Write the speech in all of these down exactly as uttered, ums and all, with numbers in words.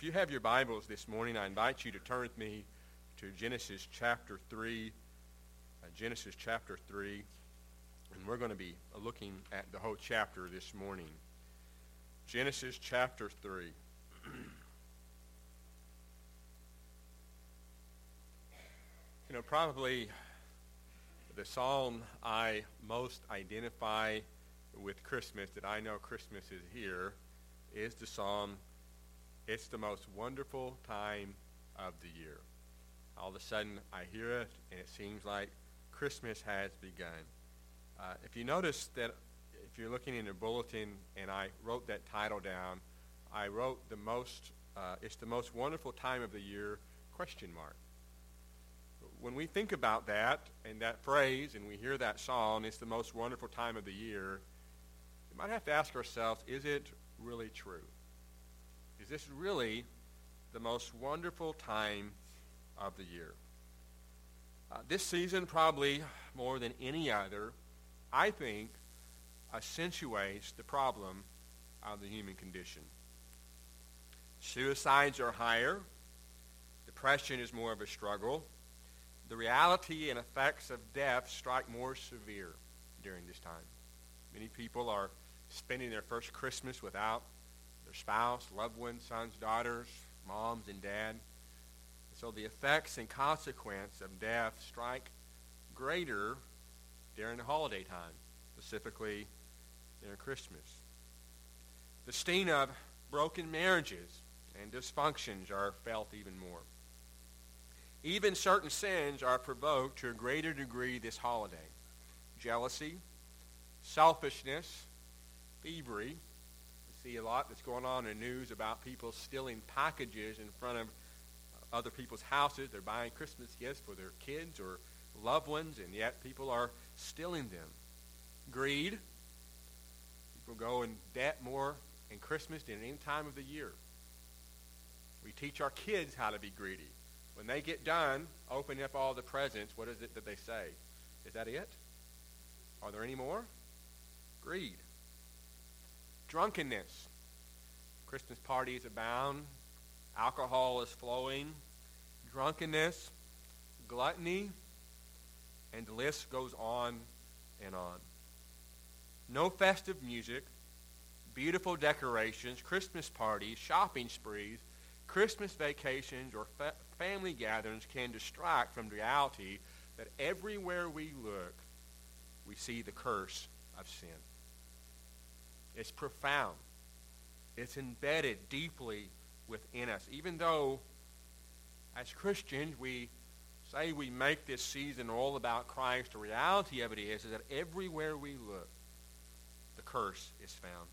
If you have your Bibles this morning, I invite you to turn with me to Genesis chapter three. Uh, Genesis chapter three. And we're going to be looking at the whole chapter this morning. Genesis chapter three. You know, probably the psalm I most identify with Christmas, that I know Christmas is here, is the psalm, "It's the most wonderful time of the year." All of a sudden, I hear it, and it seems like Christmas has begun. Uh, if you notice that, if you're looking in your bulletin, and I wrote that title down, I wrote the most, uh, it's the most wonderful time of the year, question mark. When we think about that, and that phrase, and we hear that song, it's the most wonderful time of the year, we might have to ask ourselves, is it really true? Is this really the most wonderful time of the year? Uh, this season, probably more than any other, I think, accentuates the problem of the human condition. Suicides are higher. Depression is more of a struggle. The reality and effects of death strike more severe during this time. Many people are spending their first Christmas without their spouse, loved ones, sons, daughters, moms, and dad. So the effects and consequence of death strike greater during the holiday time, specifically during Christmas. The sting of broken marriages and dysfunctions are felt even more. Even certain sins are provoked to a greater degree this holiday. Jealousy, selfishness, thievery. We see a lot that's going on in the news about people stealing packages in front of other people's houses. They're buying Christmas gifts for their kids or loved ones, and yet people are stealing them. Greed. People go in debt more in Christmas than any time of the year. We teach our kids how to be greedy. When they get done opening up all the presents, what is it that they say? Is that it? Are there any more? Greed. Drunkenness. Christmas parties abound. Alcohol is flowing. Drunkenness. Gluttony. And the list goes on and on. No festive music. Beautiful decorations. Christmas parties. Shopping sprees. Christmas vacations or fa- family gatherings can distract from the reality that everywhere we look, we see the curse of sin. It's profound. It's embedded deeply within us. Even though, as Christians, we say we make this season all about Christ, the reality of it is, is that everywhere we look, the curse is found.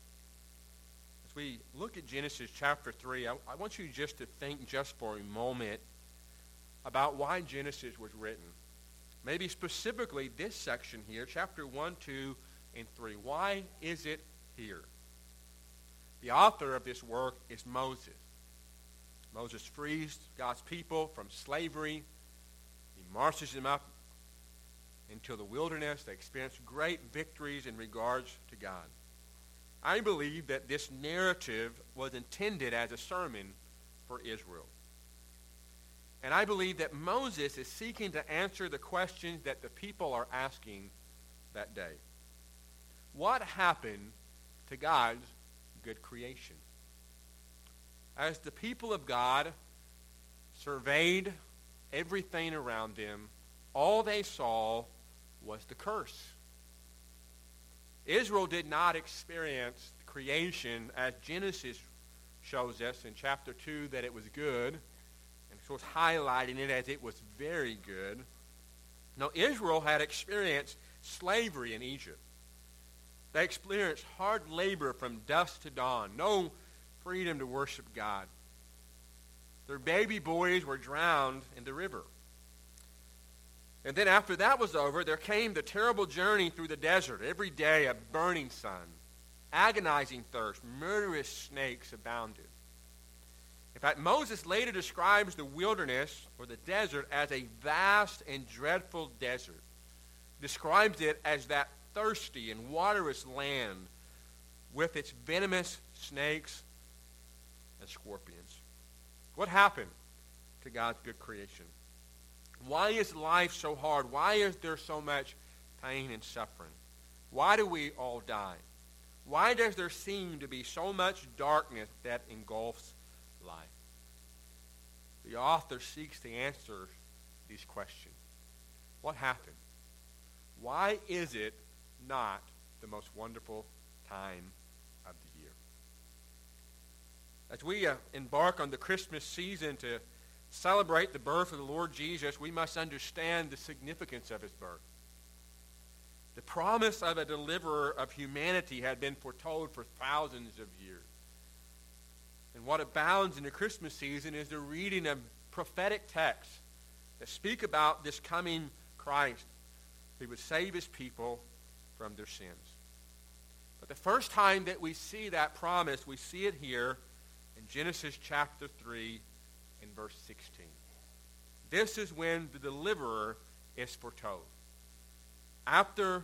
As we look at Genesis chapter three, I, I want you just to think just for a moment about why Genesis was written. Maybe specifically this section here, chapter one, two, and three. Why is it here? The author of this work is Moses. Moses frees God's people from slavery. He marches them up into the wilderness. They experience great victories in regards to God. I believe that this narrative was intended as a sermon for Israel. And I believe that Moses is seeking to answer the questions that the people are asking that day. What happened to God's good creation? As the people of God surveyed everything around them, all they saw was the curse. Israel did not experience creation as Genesis shows us in chapter two that it was good, and so it's highlighting it as it was very good. No, Israel had experienced slavery in Egypt. They experienced hard labor from dusk to dawn, no freedom to worship God. Their baby boys were drowned in the river. And then after that was over, there came the terrible journey through the desert. Every day a burning sun, agonizing thirst, murderous snakes abounded. In fact, Moses later describes the wilderness or the desert as a vast and dreadful desert. Describes it as that thirsty and waterless land with its venomous snakes and scorpions. What happened to God's good creation? Why is life so hard? Why is there so much pain and suffering? Why do we all die? Why does there seem to be so much darkness that engulfs life? The author seeks to answer these questions. What happened? Why is it not the most wonderful time of the year? As we uh, embark on the Christmas season to celebrate the birth of the Lord Jesus, we must understand the significance of his birth. The promise of a deliverer of humanity had been foretold for thousands of years. And what abounds in the Christmas season is the reading of prophetic texts that speak about this coming Christ who would save his people from their sins. But the first time that we see that promise, we see it here in Genesis chapter three and verse sixteen. This is when the deliverer is foretold. After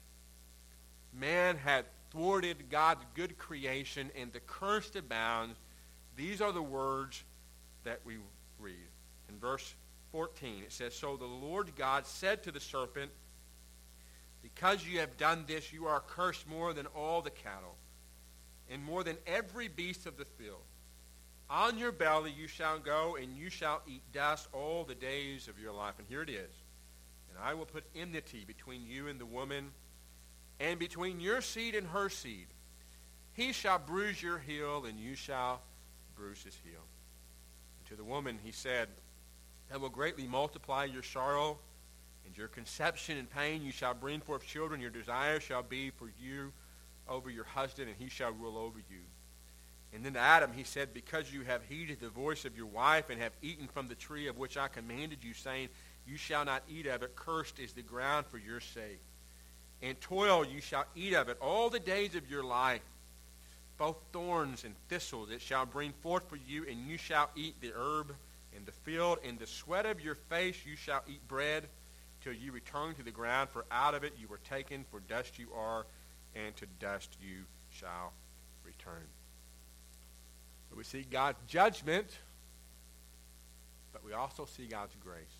man had thwarted God's good creation and the curse abounds, these are the words that we read. In verse fourteen, it says, "So the Lord God said to the serpent, because you have done this, you are cursed more than all the cattle, and more than every beast of the field. On your belly you shall go, and you shall eat dust all the days of your life." And here it is. "And I will put enmity between you and the woman, and between your seed and her seed. He shall bruise your heel, and you shall bruise his heel." And to the woman he said, "I will greatly multiply your sorrow, and your conception and pain. You shall bring forth children. Your desire shall be for you over your husband, and he shall rule over you." And then to Adam he said, "Because you have heeded the voice of your wife, and have eaten from the tree of which I commanded you, saying, you shall not eat of it, cursed is the ground for your sake. And toil you shall eat of it all the days of your life. Both thorns and thistles it shall bring forth for you, and you shall eat the herb in the field. In the sweat of your face you shall eat bread, till you return to the ground, for out of it you were taken, for dust you are, and to dust you shall return." We see God's judgment, but we also see God's grace.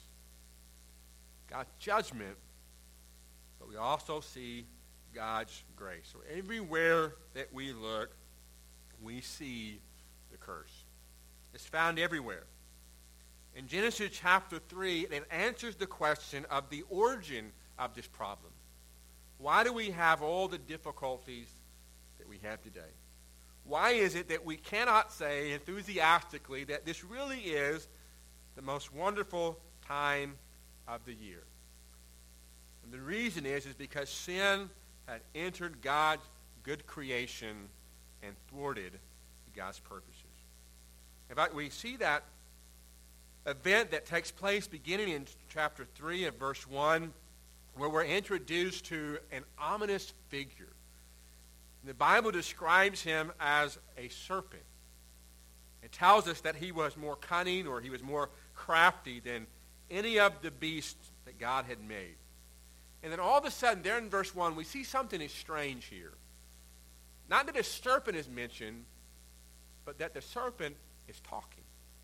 God's judgment, but we also see God's grace. So everywhere that we look, we see the curse. It's found everywhere. In Genesis chapter three, it answers the question of the origin of this problem. Why do we have all the difficulties that we have today? Why is it that we cannot say enthusiastically that this really is the most wonderful time of the year? And the reason is, is because sin had entered God's good creation and thwarted God's purposes. In fact, we see that event that takes place beginning in chapter three of verse one, where we're introduced to an ominous figure. The Bible describes him as a serpent. It tells us that he was more cunning, or he was more crafty than any of the beasts that God had made. And then all of a sudden, there in verse one, we see something is strange here. Not that a serpent is mentioned, but that the serpent is talking.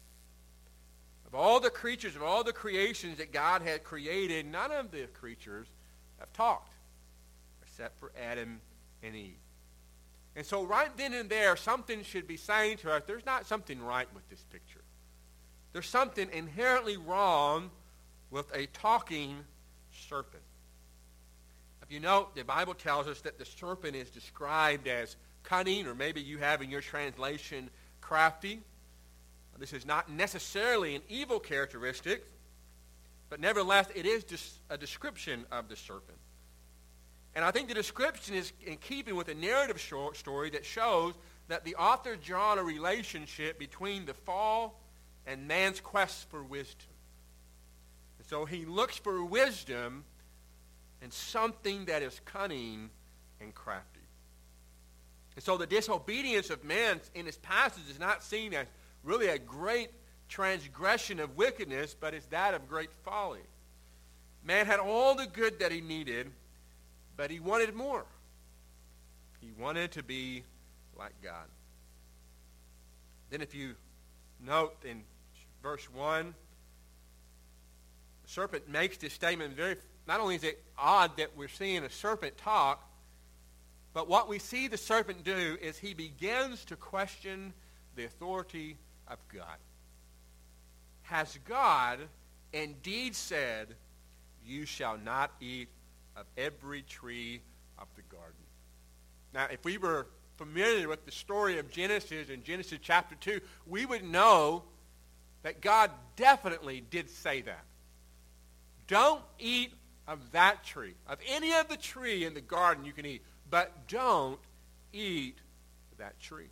Of all the creatures, of all the creations that God had created, none of the creatures have talked, except for Adam and Eve. And so right then and there, something should be saying to us, there's not something right with this picture. There's something inherently wrong with a talking serpent. If you note, the Bible tells us that the serpent is described as cunning, or maybe you have in your translation crafty. This is not necessarily an evil characteristic, but nevertheless, it is just a description of the serpent. And I think the description is in keeping with a narrative short story that shows that the author drawn a relationship between the fall and man's quest for wisdom. And so he looks for wisdom in something that is cunning and crafty. And so the disobedience of man in this passage is not seen as really a great transgression of wickedness, but it's that of great folly. Man had all the good that he needed, but he wanted more. He wanted to be like God. Then if you note in verse one, the serpent makes this statement very, not only is it odd that we're seeing a serpent talk, but what we see the serpent do is he begins to question the authority of God. Has God indeed said, you shall not eat of every tree of the garden? Now, if we were familiar with the story of Genesis in Genesis chapter two, we would know that God definitely did say that. Don't eat of that tree. Of any of the tree in the garden you can eat, but don't eat that tree.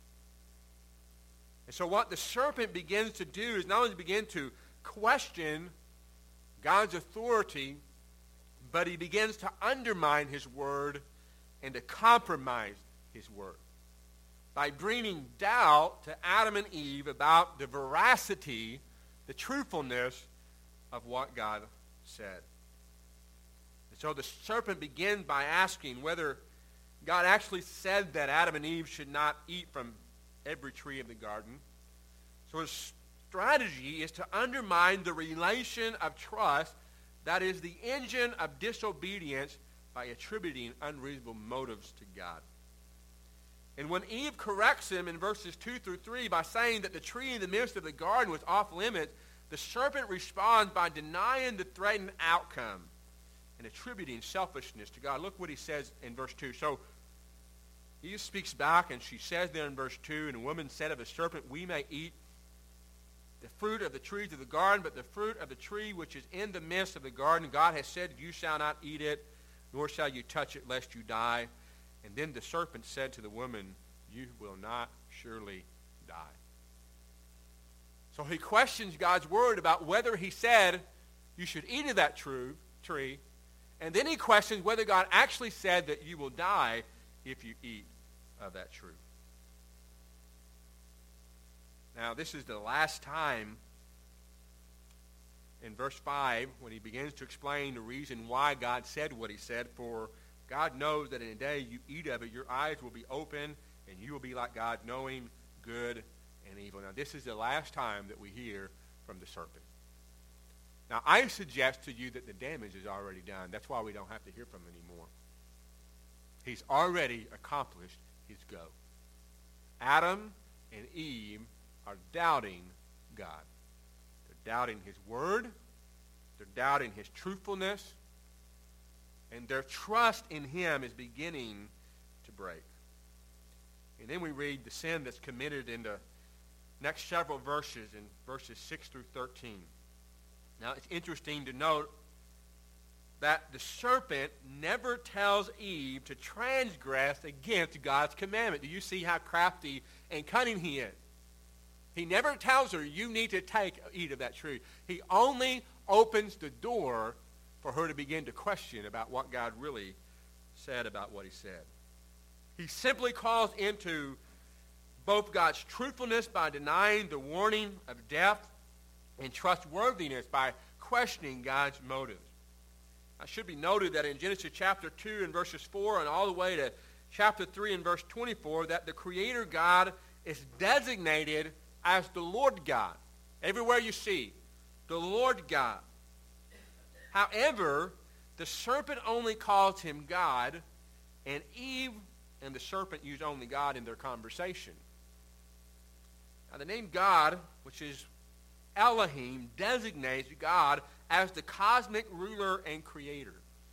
And so what the serpent begins to do is not only begin to question God's authority, but he begins to undermine his word and to compromise his word by bringing doubt to Adam and Eve about the veracity, the truthfulness of what God said. And so the serpent begins by asking whether God actually said that Adam and Eve should not eat from every tree of the garden. So his strategy is to undermine the relation of trust that is the engine of disobedience by attributing unreasonable motives to God. And when Eve corrects him in verses two through three by saying that the tree in the midst of the garden was off limits, the serpent responds by denying the threatened outcome and attributing selfishness to God. Look what he says in verse two. So Eve speaks back, and she says there in verse two, and the woman said of the serpent, we may eat the fruit of the trees of the garden, but the fruit of the tree which is in the midst of the garden, God has said, you shall not eat it, nor shall you touch it, lest you die. And then the serpent said to the woman, you will not surely die. So he questions God's word about whether he said you should eat of that true tree, and then he questions whether God actually said that you will die if you eat of that tree. Now, this is the last time in verse five when he begins to explain the reason why God said what he said. For God knows that in a day you eat of it, your eyes will be open, and you will be like God, knowing good and evil. Now, this is the last time that we hear from the serpent. Now, I suggest to you that the damage is already done. That's why we don't have to hear from him anymore. He's already accomplished his go. Adam and Eve are doubting God. They're doubting his word. They're doubting his truthfulness. And their trust in him is beginning to break. And then we read the sin that's committed in the next several verses, in verses six through thirteen. Now, it's interesting to note that the serpent never tells Eve to transgress against God's commandment. Do you see how crafty and cunning he is? He never tells her, you need to take eat of that tree. He only opens the door for her to begin to question about what God really said about what he said. He simply calls into both God's truthfulness by denying the warning of death and trustworthiness by questioning God's motives. It should be noted that in Genesis chapter two and verses four and all the way to chapter three and verse twenty-four, that the Creator God is designated as the Lord God. Everywhere you see, the Lord God. However, the serpent only calls him God, and Eve and the serpent use only God in their conversation. Now, the name God, which is Elohim, designates God as the cosmic ruler and creator.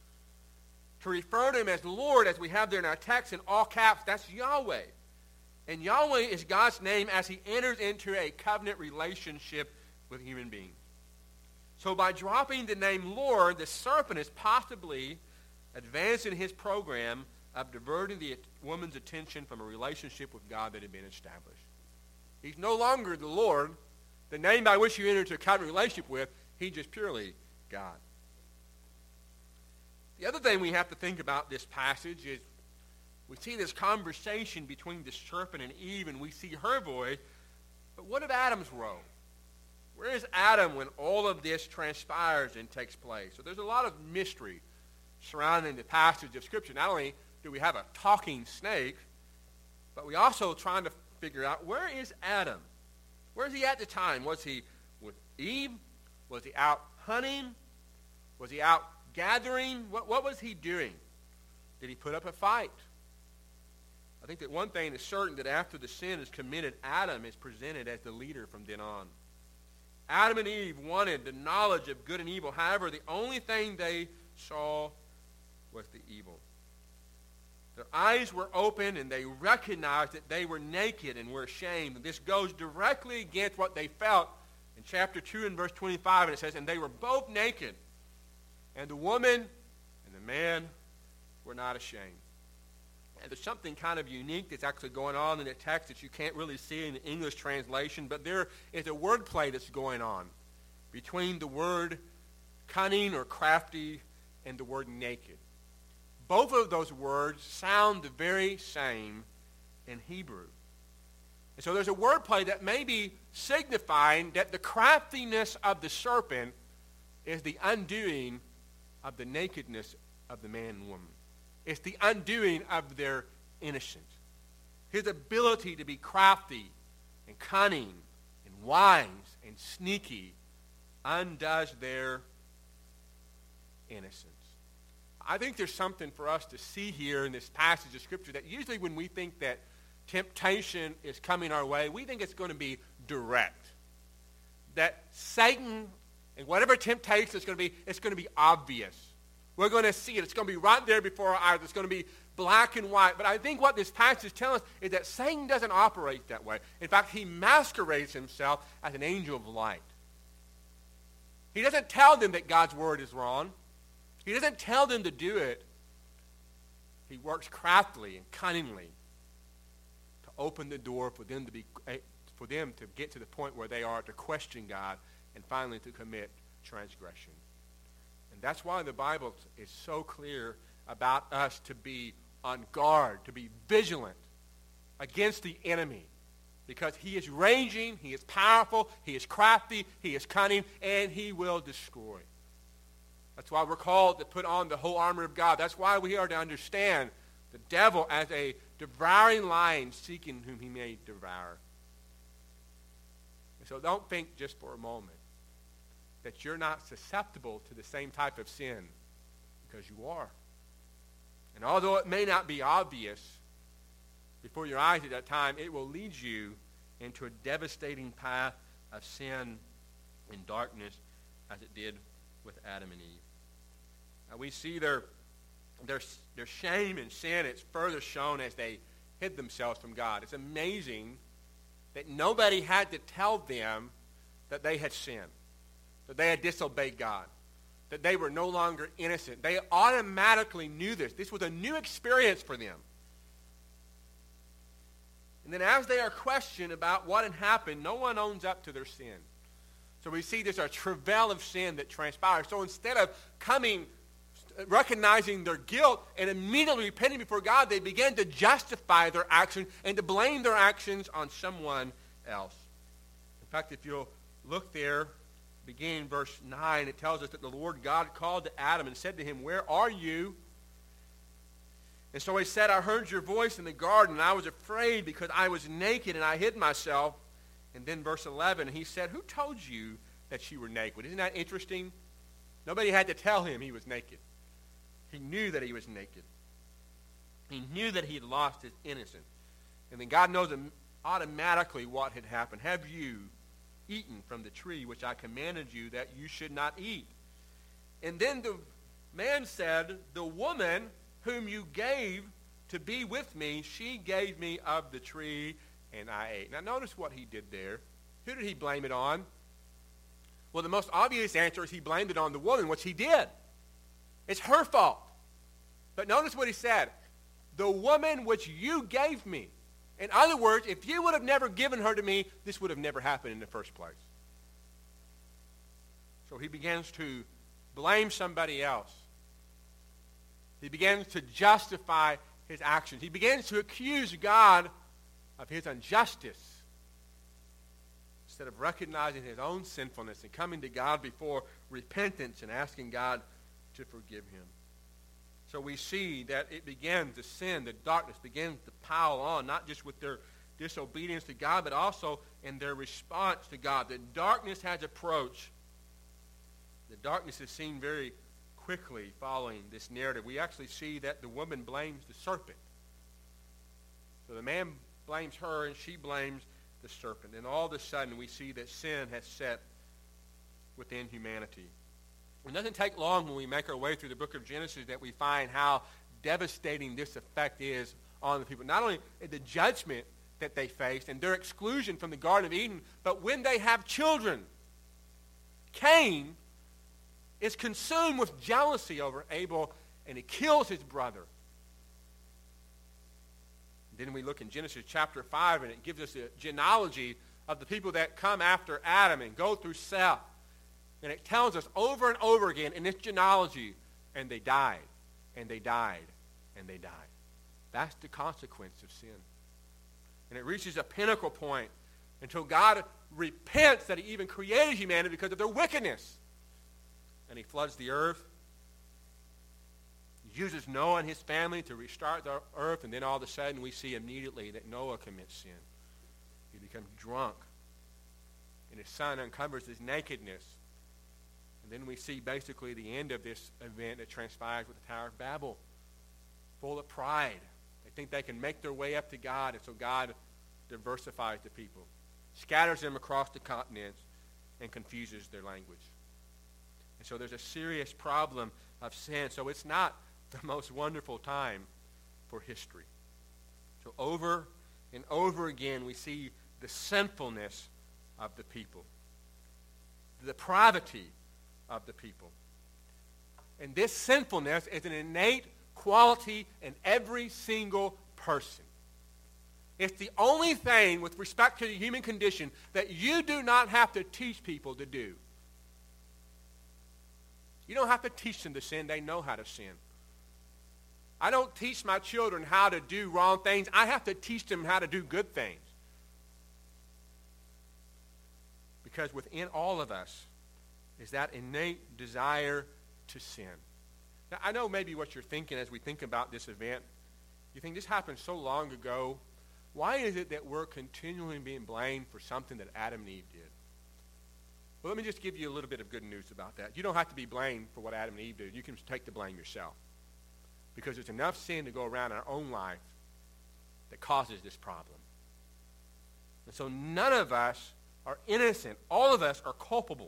To refer to him as Lord, as we have there in our text in all caps, that's Yahweh. And Yahweh is God's name as he enters into a covenant relationship with human beings. So by dropping the name Lord, the serpent is possibly advancing his program of diverting the woman's attention from a relationship with God that had been established. He's no longer the Lord, the name by which you enter into a covenant relationship with. He's just purely God. The other thing we have to think about this passage is we see this conversation between the serpent and Eve, and we see her voice. But what of Adam's role? Where is Adam when all of this transpires and takes place? So there's a lot of mystery surrounding the passage of Scripture. Not only do we have a talking snake, but we also trying to figure out, where is Adam? Where is he at the time? Was he with Eve? Was he out hunting? Was he out gathering? What, what was he doing? Did he put up a fight? I think that one thing is certain, that after the sin is committed, Adam is presented as the leader from then on. Adam and Eve wanted the knowledge of good and evil. However, the only thing they saw was the evil. Their eyes were open, and they recognized that they were naked and were ashamed. And this goes directly against what they felt in chapter two and verse twenty-five. And it says, and they were both naked, and the woman and the man were not ashamed. And there's something kind of unique that's actually going on in the text that you can't really see in the English translation, but there is a wordplay that's going on between the word cunning or crafty and the word naked. Both of those words sound the very same in Hebrew. And so there's a wordplay that may be signifying that the craftiness of the serpent is the undoing of the nakedness of the man and woman. It's the undoing of their innocence. His ability to be crafty and cunning and wise and sneaky undoes their innocence. I think there's something for us to see here in this passage of Scripture, that usually when we think that temptation is coming our way, we think it's going to be direct. That Satan and whatever temptation is going to be, it's going to be obvious. We're going to see it. It's going to be right there before our eyes. It's going to be black and white. But I think what this passage tells us is that Satan doesn't operate that way. In fact, he masquerades himself as an angel of light. He doesn't tell them that God's word is wrong. He doesn't tell them to do it. He works craftily and cunningly to open the door for them to be, for them to get to the point where they are to question God and finally to commit transgression. And that's why the Bible is so clear about us to be on guard, to be vigilant against the enemy. Because he is raging, he is powerful, he is crafty, he is cunning, and he will destroy. That's why we're called to put on the whole armor of God. That's why we are to understand the devil as a devouring lion seeking whom he may devour. And so don't think just for a moment that you're not susceptible to the same type of sin, because you are. And although it may not be obvious before your eyes at that time, it will lead you into a devastating path of sin and darkness, as it did with Adam and Eve. Now we see their, their, their shame and sin. It's further shown as they hid themselves from God. It's amazing that nobody had to tell them that they had sinned, that they had disobeyed God, that they were no longer innocent. They automatically knew this. This was a new experience for them. And then as they are questioned about what had happened, no one owns up to their sin. So we see there's a travail of sin that transpires. So instead of coming, recognizing their guilt and immediately repenting before God, they began to justify their action and to blame their actions on someone else. In fact, if you'll look there, beginning verse nine, it tells us that the Lord God called to Adam and said to him, "Where are you?" And so he said, "I heard your voice in the garden, and I was afraid because I was naked and I hid myself." And then verse eleven, he said, "Who told you that you were naked?" Isn't that interesting? Nobody had to tell him he was naked. He knew that he was naked. He knew that he had lost his innocence. And then God knows automatically what had happened. "Have you eaten from the tree which I commanded you that you should not eat?" And then the man said, "The woman whom you gave to be with me, she gave me of the tree, and I ate." Now notice what he did there. Who did he blame it on? Well, the most obvious answer is he blamed it on the woman, which he did. It's her fault. But notice what he said. "The woman which you gave me." In other words, if you would have never given her to me, this would have never happened in the first place. So he begins to blame somebody else. He begins to justify his actions. He begins to accuse God of his injustice, instead of recognizing his own sinfulness and coming to God before repentance and asking God to forgive him. So we see that it begins, the sin, the darkness begins to pile on, not just with their disobedience to God, but also in their response to God. The darkness has approached. The darkness is seen very quickly following this narrative. We actually see that the woman blames the serpent. So the man blames her, and she blames the serpent. And all of a sudden, we see that sin has set within humanity. It doesn't take long when we make our way through the book of Genesis that we find how devastating this effect is on the people. Not only the judgment that they faced and their exclusion from the Garden of Eden, but when they have children. Cain is consumed with jealousy over Abel, and he kills his brother. Then we look in Genesis chapter five, and it gives us a genealogy of the people that come after Adam and go through Seth. And it tells us over and over again in this genealogy, and they died, and they died, and they died. That's the consequence of sin. And it reaches a pinnacle point until God repents that he even created humanity because of their wickedness. And he floods the earth. He uses Noah and his family to restart the earth, and then all of a sudden we see immediately that Noah commits sin. He becomes drunk, and his son uncovers his nakedness. And then we see basically the end of this event that transpires with the Tower of Babel, full of pride. They think they can make their way up to God, and so God diversifies the people, scatters them across the continents, and confuses their language. And so there's a serious problem of sin. So it's not the most wonderful time for history. So over and over again, we see the sinfulness of the people, the depravity of the people. And this sinfulness is an innate quality in every single person. It's the only thing with respect to the human condition that you do not have to teach people to do. You don't have to teach them to sin. They know how to sin. I don't teach my children how to do wrong things. I have to teach them how to do good things. Because within all of us is that innate desire to sin. Now, I know maybe what you're thinking as we think about this event. You think this happened so long ago. Why is it that we're continually being blamed for something that Adam and Eve did? Well, let me just give you a little bit of good news about that. You don't have to be blamed for what Adam and Eve did. You can take the blame yourself. Because there's enough sin to go around in our own life that causes this problem. And so none of us are innocent. All of us are culpable.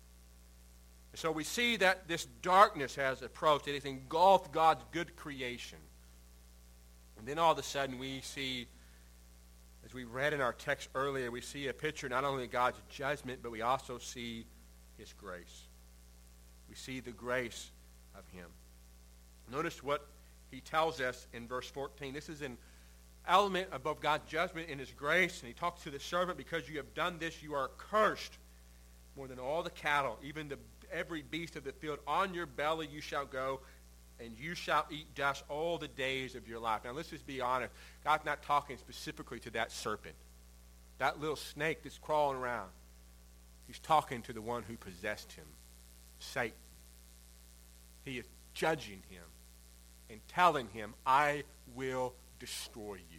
And so we see that this darkness has approached. It has engulfed God's good creation. And then all of a sudden we see, as we read in our text earlier, we see a picture not only of God's judgment, but we also see his grace. We see the grace of him. Notice what he tells us in verse fourteen. This is an element of both God's judgment and his grace. And he talks to the servant, because you have done this, you are cursed more than all the cattle, even the, every beast of the field. On your belly you shall go, and you shall eat dust all the days of your life. Now, let's just be honest. God's not talking specifically to that serpent, that little snake that's crawling around. He's talking to the one who possessed him, Satan. He is judging him and telling him, I will destroy you.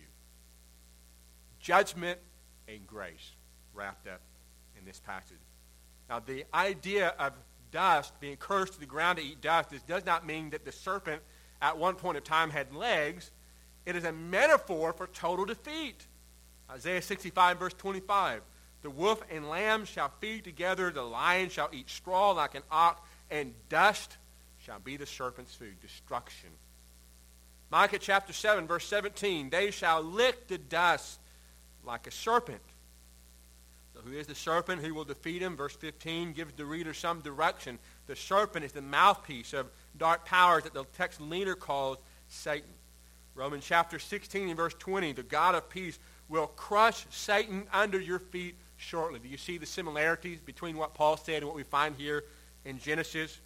Judgment and grace wrapped up in this passage. Now, the idea of dust, being cursed to the ground to eat dust, this does not mean that the serpent at one point of time had legs. It is a metaphor for total defeat. Isaiah sixty-five, verse twenty-five. The wolf and lamb shall feed together, the lion shall eat straw like an ox, and dust shall be the serpent's food. Destruction. Micah chapter seven, verse seventeen. They shall lick the dust like a serpent. So who is the serpent? Who will defeat him? Verse fifteen gives the reader some direction. The serpent is the mouthpiece of dark powers that the text leader calls Satan. Romans chapter sixteen and verse twenty. The God of peace will crush Satan under your feet shortly. Do you see the similarities between what Paul said and what we find here in Genesis?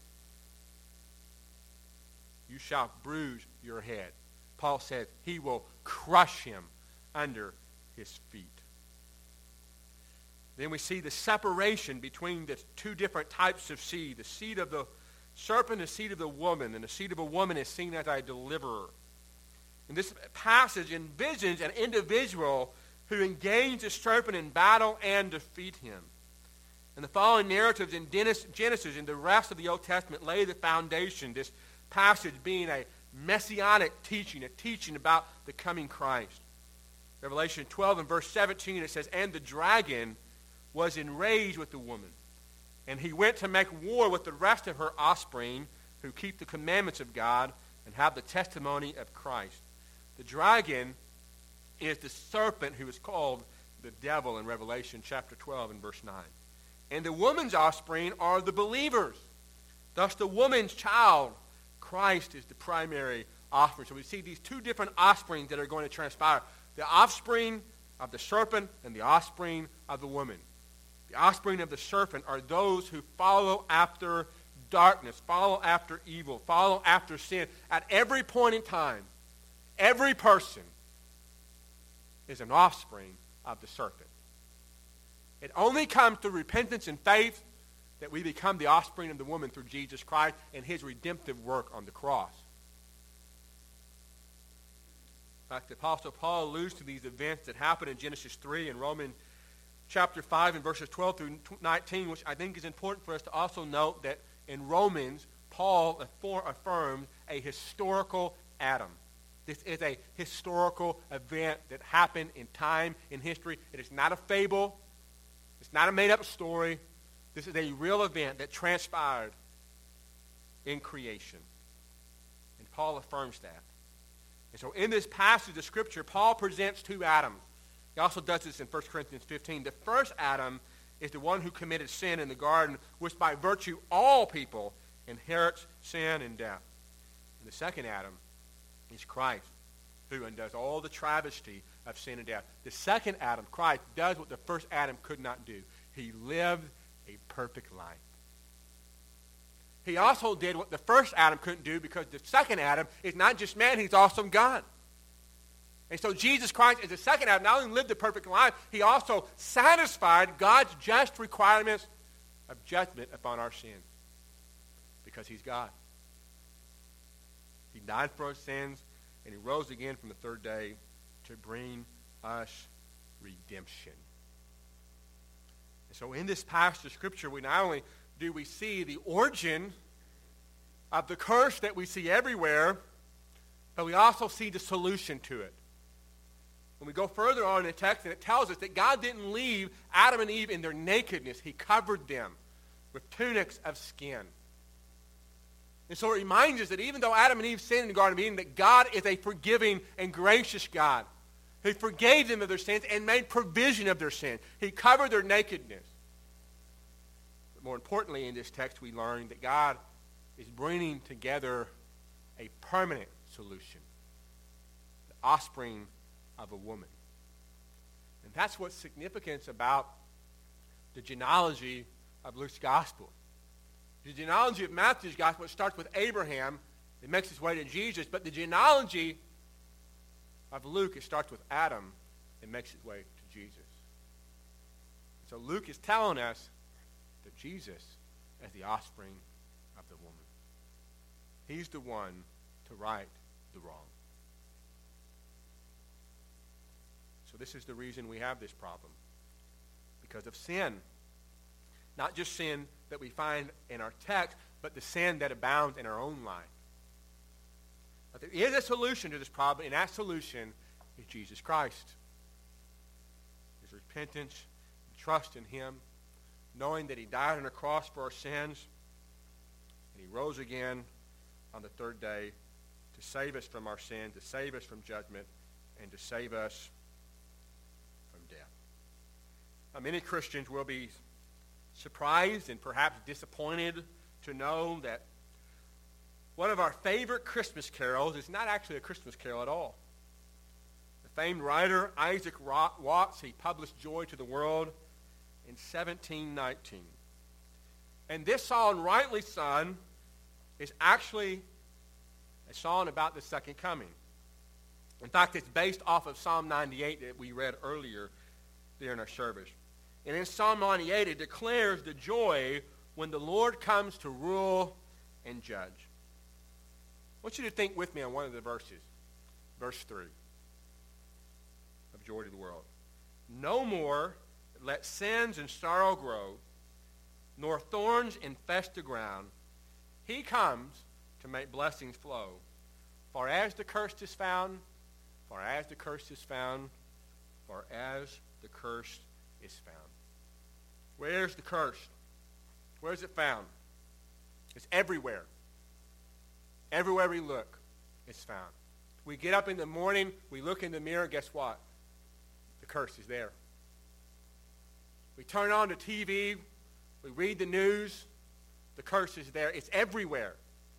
You shall bruise your head. Paul says he will crush him under his feet. Then we see the separation between the two different types of seed. The seed of the serpent, the seed of the woman. And the seed of a woman is seen as a deliverer. And this passage envisions an individual who engaged the serpent in battle and defeat him. And the following narratives in Genesis and the rest of the Old Testament lay the foundation, this passage being a messianic teaching, a teaching about the coming Christ. Revelation twelve and verse seventeen, it says, "And the dragon was enraged with the woman, and he went to make war with the rest of her offspring, who keep the commandments of God and have the testimony of Christ." The dragon is the serpent who is called the devil in Revelation chapter twelve and verse nine. And the woman's offspring are the believers. Thus the woman's child, Christ, is the primary offspring. So we see these two different offsprings that are going to transpire. The offspring of the serpent and the offspring of the woman. The offspring of the serpent are those who follow after darkness, follow after evil, follow after sin. At every point in time, every person is an offspring of the serpent. It only comes through repentance and faith that we become the offspring of the woman through Jesus Christ and his redemptive work on the cross. In fact, the Apostle Paul alludes to these events that happen in Genesis three and Romans chapter five and verses twelve through nineteen, which I think is important for us to also note that in Romans, Paul affirms a historical Adam. This is a historical event that happened in time, in history. It is not a fable. It's not a made-up story. This is a real event that transpired in creation. And Paul affirms that. And so in this passage of Scripture, Paul presents two Adams. He also does this in First Corinthians fifteen. The first Adam is the one who committed sin in the garden, which by virtue all people inherits sin and death. And the second Adam is Christ, who undoes all the travesty of sin and death. The second Adam, Christ, does what the first Adam could not do. He lived a perfect life. He also did what the first Adam couldn't do, because the second Adam is not just man, he's also God. And so Jesus Christ, as the second Adam, not only lived a perfect life, he also satisfied God's just requirements of judgment upon our sins, because he's God. He died for our sins, and he rose again from the third day to bring us redemption. And so in this passage of Scripture, we not only do we see the origin of the curse that we see everywhere, but we also see the solution to it. When we go further on in the text, and it tells us that God didn't leave Adam and Eve in their nakedness. He covered them with tunics of skin. And so it reminds us that even though Adam and Eve sinned in the Garden of Eden, that God is a forgiving and gracious God who forgave them of their sins and made provision of their sin. He covered their nakedness. But more importantly, in this text, we learn that God is bringing together a permanent solution, the offspring of a woman. And that's what's significant about the genealogy of Luke's gospel. The genealogy of Matthew's gospel, it starts with Abraham. It makes its way to Jesus. But the genealogy of Luke, it starts with Adam. It makes its way to Jesus. So Luke is telling us that Jesus is the offspring of the woman. He's the one to right the wrong. So this is the reason we have this problem. Because of sin. Not just sin that we find in our text, but the sin that abounds in our own life. But there is a solution to this problem, and that solution is Jesus Christ. Is repentance, and trust in him, knowing that he died on the cross for our sins, and he rose again on the third day to save us from our sin, to save us from judgment, and to save us from death. Now, many Christians will be surprised and perhaps disappointed to know that one of our favorite Christmas carols is not actually a Christmas carol at all. The famed writer Isaac Watts, he published Joy to the World in seventeen nineteen. And this song, rightly sung, is actually a song about the second coming. In fact, it's based off of Psalm ninety-eight that we read earlier during our service. And in Psalm ninety-eight, it declares the joy when the Lord comes to rule and judge. I want you to think with me on one of the verses, verse three of Joy to the World. No more let sins and sorrow grow, nor thorns infest the ground. He comes to make blessings flow. For as the curse is found, for as the curse is found, for as the curse is found. Where's the curse? Where's it found? It's everywhere. Everywhere we look, it's found. We get up in the morning, we look in the mirror, guess what? The curse is there. We turn on the T V, we read the news, the curse is there. It's everywhere.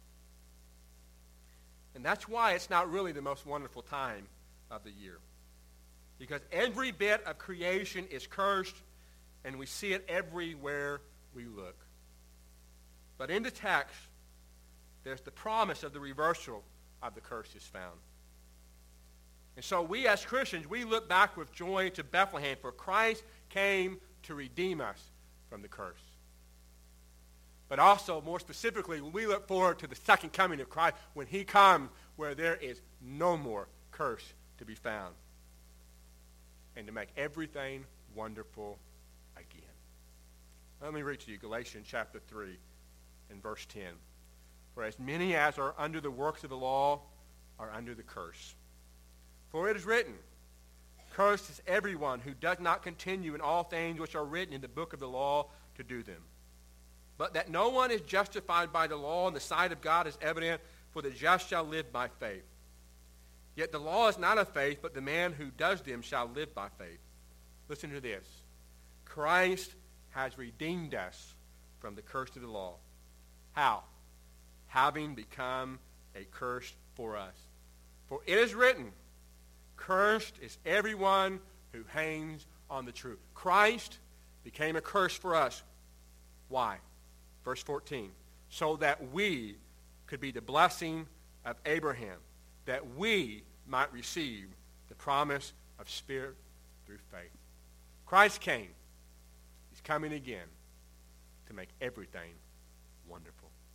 And that's why it's not really the most wonderful time of the year. Because every bit of creation is cursed, and we see it everywhere we look. But in the text, there's the promise of the reversal of the curse is found. And so we as Christians, we look back with joy to Bethlehem, for Christ came to redeem us from the curse. But also, more specifically, we look forward to the second coming of Christ when he comes where there is no more curse to be found. And to make everything wonderful again. Let me read to you Galatians chapter three and verse ten. For as many as are under the works of the law are under the curse. For it is written, cursed is everyone who does not continue in all things which are written in the book of the law to do them. But that no one is justified by the law in the sight of God is evident, for the just shall live by faith. Yet the law is not of faith, but the man who does them shall live by faith. Listen to this. Christ has redeemed us from the curse of the law. How? Having become a curse for us. For it is written, cursed is everyone who hangs on the tree. Christ became a curse for us. Why? Verse fourteen. So that we could be the blessing of Abraham, that we might receive the promise of Spirit through faith. Christ came. He's coming again to make everything wonderful.